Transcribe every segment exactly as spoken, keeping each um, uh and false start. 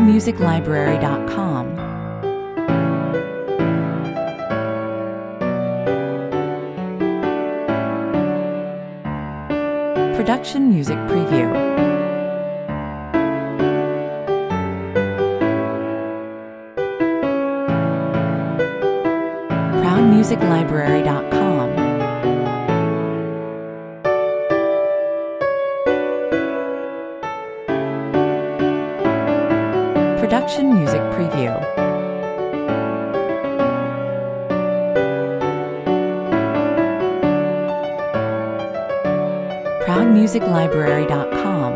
proud music library dot com. Production Music Preview. proud music library dot com. Production Music Preview. proud music library dot com.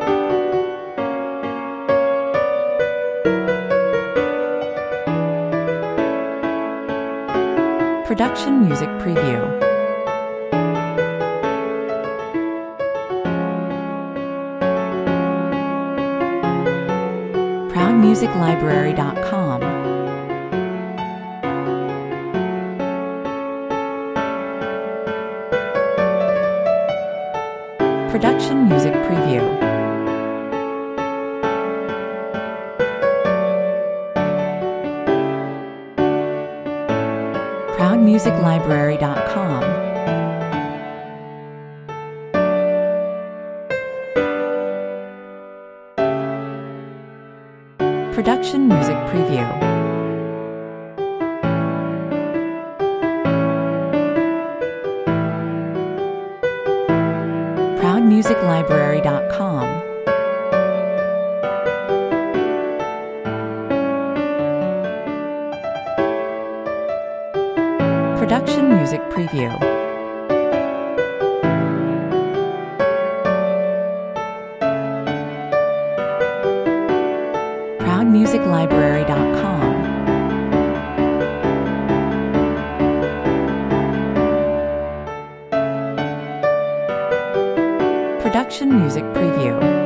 Production Music Preview. proud music library dot com. Production Music Preview. proud music library dot com. Production Music Preview. proud music library dot com. Production Music Preview. proud music library dot com. Production Music Preview.